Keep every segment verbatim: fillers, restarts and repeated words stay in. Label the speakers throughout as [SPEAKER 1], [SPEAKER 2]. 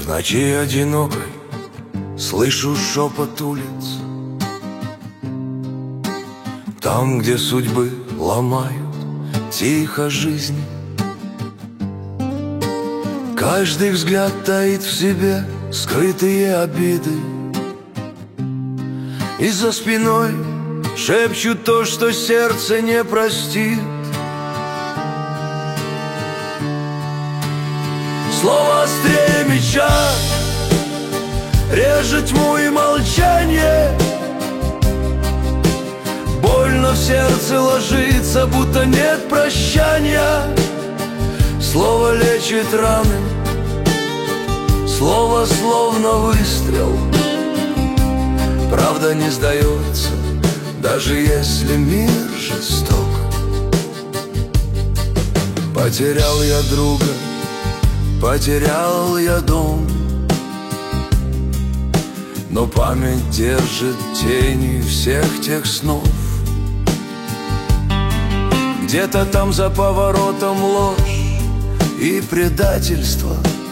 [SPEAKER 1] В ночи одинокой слышу шепот улиц, там, где судьбы ломают тихо жизнь. Каждый взгляд таит в себе скрытые обиды, и за спиной шепчут то, что сердце не простит. Слово острее меча режет тьму и молчание. Больно в сердце ложится, будто нет прощания. Слово лечит раны, слово словно выстрел. Правда не сдается, даже если мир жесток. Потерял я друга, потерял я дом, но память держит тени всех тех снов. Где-то там за поворотом ложь и предательство,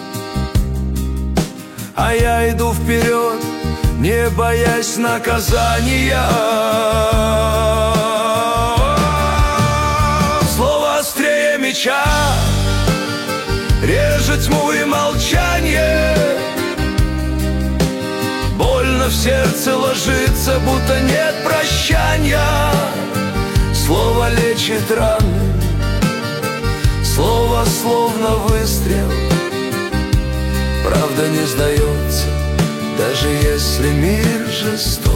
[SPEAKER 1] а я иду вперед, не боясь наказания. Слово острее меча режет тьму и молчание. Больно в сердце ложится, будто нет прощания. Слово лечит раны, слово словно выстрел. Правда не сдается, даже если мир жесток.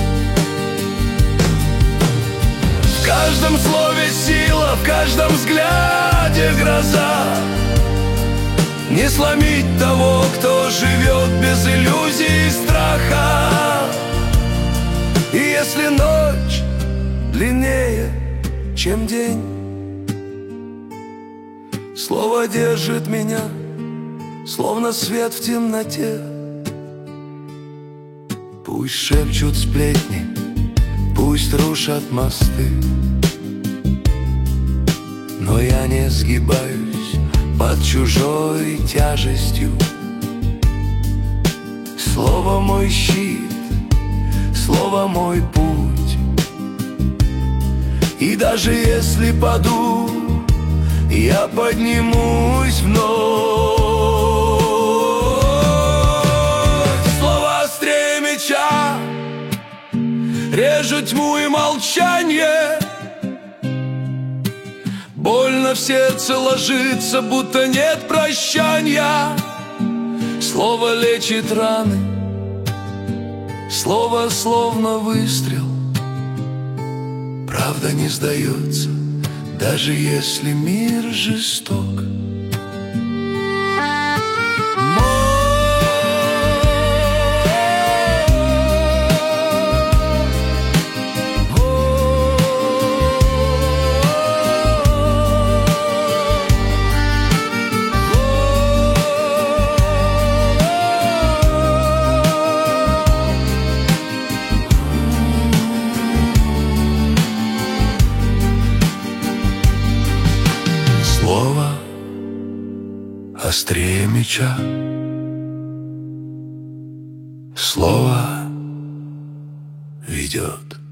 [SPEAKER 1] В каждом слове сила, в каждом взгляде гроза. Не сломить того, кто живет без иллюзий и страха. И если ночь длиннее, чем день, слово держит меня, словно свет в темноте. Пусть шепчут сплетни, пусть рушат мосты, но я не сгибаюсь под чужой тяжестью. Слово мой щит, слово мой путь. И даже если паду, я поднимусь вновь. Слово острее меча режет тьму и молчание. Больно в сердце ложится, будто нет прощания. Слово лечит раны, слово словно выстрел. Правда не сдается, даже если мир жесток. Слово острее меча, слово ведет.